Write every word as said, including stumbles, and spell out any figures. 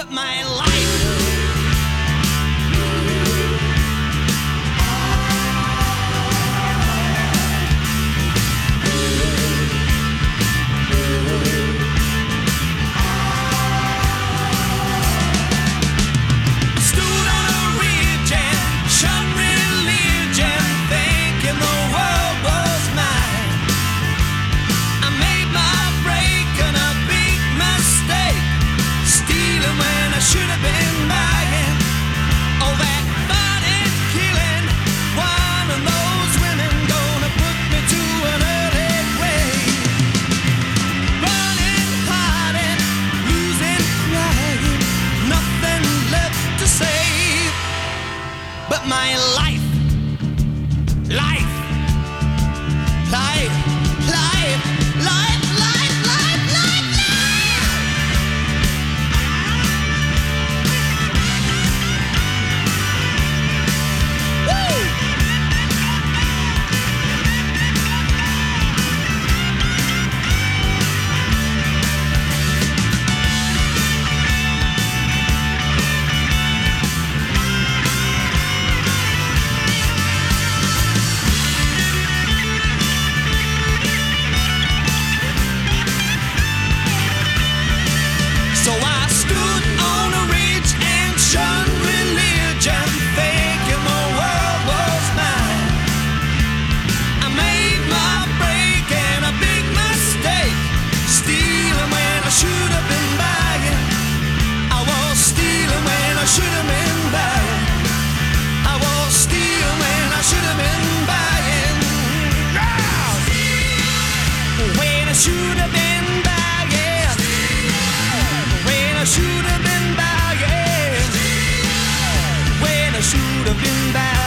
but my life. Should have been buying all that body killing. One of those women gonna put me to an early grave. Running hard and losing, crying, nothing left to save but my life, life, life, life, life, life, life, life, life. So I stood on a ridge and shunned religion, thinking the world was mine. I made my break and a big mistake, stealing when I should have been buying. I was stealing when I should have been buying. I was stealing when I should have been buying. When I should have been buying. I should have been buying. When I should have been buying.